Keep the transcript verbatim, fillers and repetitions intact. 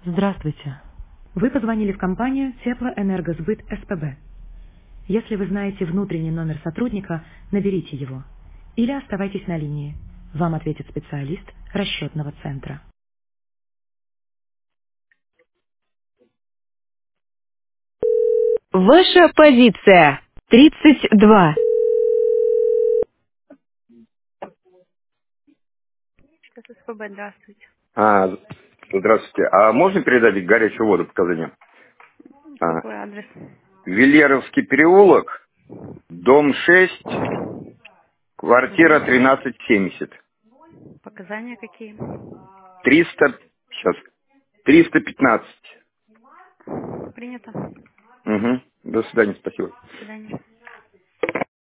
Здравствуйте. Вы позвонили в компанию Теплоэнергосбыт СПБ. Если вы знаете внутренний номер сотрудника, наберите его. Или оставайтесь на линии. Вам ответит специалист расчетного центра. Ваша позиция. тридцать два. Сейчас СПБ, здравствуйте. А, здравствуйте. А можно передать горячую воду показания? А, Какой адрес? Вильеровский переулок, дом шесть, квартира Угу. тринадцать семьдесят. Показания какие? триста, сейчас, триста пятнадцать. Принято. Угу. До свидания, спасибо. До свидания.